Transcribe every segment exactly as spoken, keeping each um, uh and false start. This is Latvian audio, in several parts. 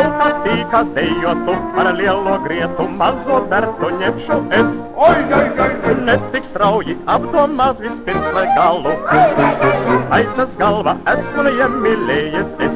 Berta tīkās dejotu par lielo grietu, mazo Bertu ņemšu es. Oi, oi, oi, oi. Netik strauji apdomāt vispirms vai galu. Aitas galva esmu neiemīlējies es.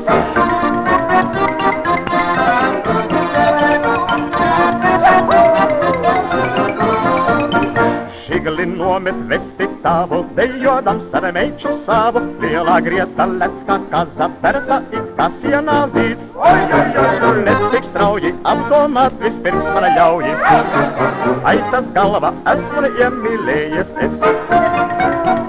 Žigli nomet vesti tavu, dejodams ar meiču savu. Lielā grieta lec kā kaza, Berta it kā sienā zīts. Oi, oi, oi, oi. Netik strauji apdomāt vispirms man ļauji. Aitas galva esmu neiemīlējies es.